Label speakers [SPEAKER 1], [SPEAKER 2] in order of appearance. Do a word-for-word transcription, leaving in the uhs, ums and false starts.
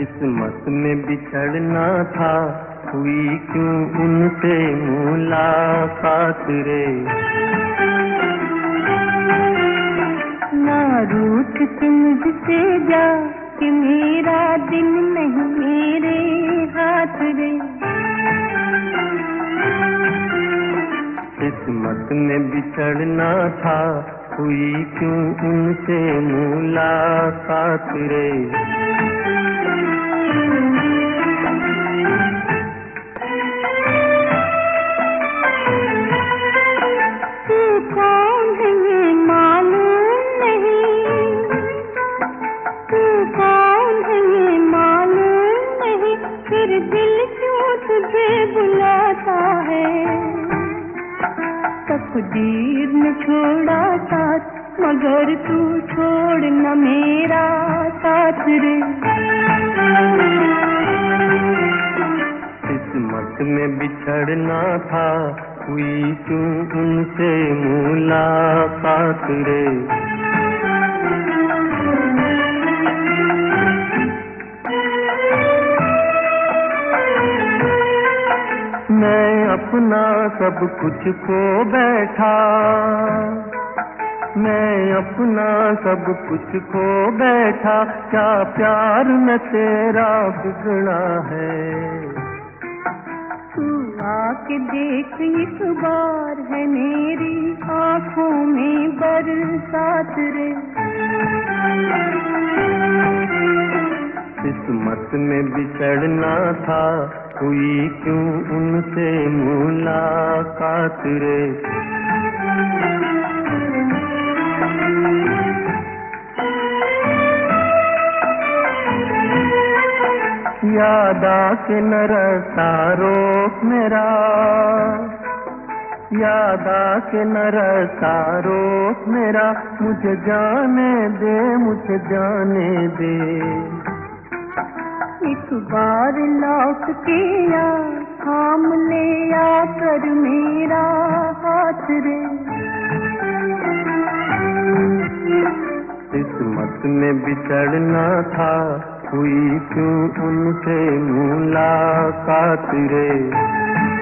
[SPEAKER 1] किस्मत में बिछड़ना था, हुई क्यों उनसे मुलाकात रे।
[SPEAKER 2] ना रूठ के मुझसे जा कि मेरा दिल नहीं मेरे हाथ रे।
[SPEAKER 1] किस्मत में बिछड़ना था, हुई क्यों उनसे मुलाकात रे।
[SPEAKER 2] तू कौन है ये मालूम नहीं, तू कौन है ये मालूम नहीं, फिर दिल क्यों तुझे बुलाता है। तकदीर ने छोड़ा साथ, मगर तू छोड़ न मेरा साथ रे।
[SPEAKER 1] किस्मत में बिछड़ना था, हुई क्यों उनसे मुलाकात रे। मैं अपना सब कुछ खो बैठा, मैं अपना सब कुछ खो बैठा, क्या प्यार में तेरा बिगड़ा है।
[SPEAKER 2] तू आके देख एक बार, है मेरी आँखों में बरसात रे।
[SPEAKER 1] किस्मत में बिछड़ना था, हुई क्यों उनसे मुलाकात रे। याद आके न रसा रोक मेरा, याद आके न रसा रोक मेरा, मुझे जाने दे, मुझे जाने दे।
[SPEAKER 2] एक बार लौट के आ, थाम ले आ कर मेरा हाथ रे।
[SPEAKER 1] किस्मत में बिछड़ना था, हुई क्यों उनसे मुलाकात रे।